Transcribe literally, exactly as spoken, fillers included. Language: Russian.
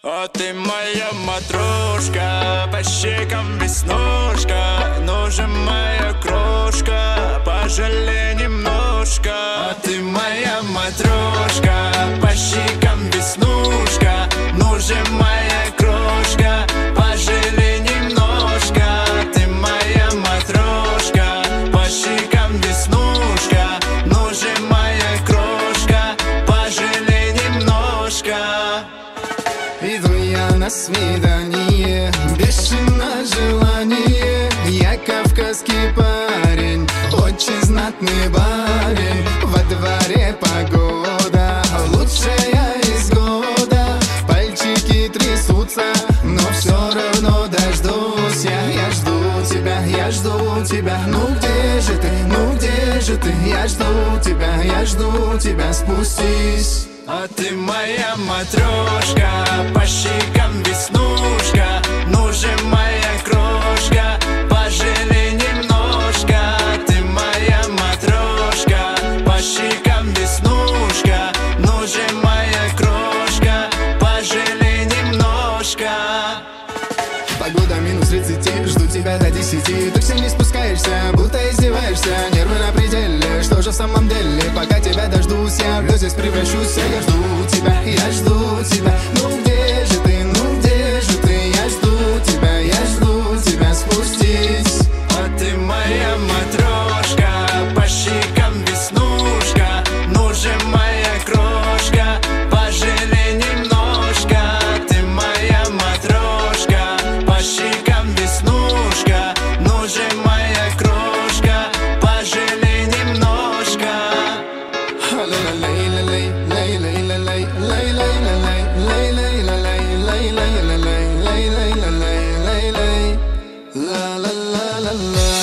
О, ты моя матрошка, по щекам веснушка. Ну же, моя крошка, пожалей немножко. О, ты моя матрошка, по щекам веснушка. Ну же, моя крошка, пожалей немножко. Ты моя матрошка, по щекам веснушка. Ну же, моя крошка, пожалей немножко. Иду я на свидание, бешеное желание. Я кавказский парень, очень знатный барин. Во дворе погода, лучшая из года. Пальчики трясутся, но все равно дождусь я. Я жду тебя, я жду тебя. Ну где же ты, ну где же ты? Я жду тебя, я жду тебя, спустись. А ты моя матрошка, по щекам веснушка. Ну же, моя крошка, пожалей немножко. Ты моя матрошка, по щекам веснушка. Ну же, моя крошка, пожалей немножко. Погода минус тридцать, жду тебя до десяти. Ты все не спускаешься, будто издеваешься. Нервы на пределе, что же в самом деле? Пока тебя дождусь, я в здесь превращусь. Я жду тебя, я жду тебя. Ну где же ты, ну где же ты? Я жду тебя, я жду тебя, спустись. А ты моя матрошка, по щекам веснушка. Ну же, моя крошка, пожалей немножко. Ты моя матрошка, по щекам веснушка. Ну же, моя крошка, пожалей немножко. La la la la la.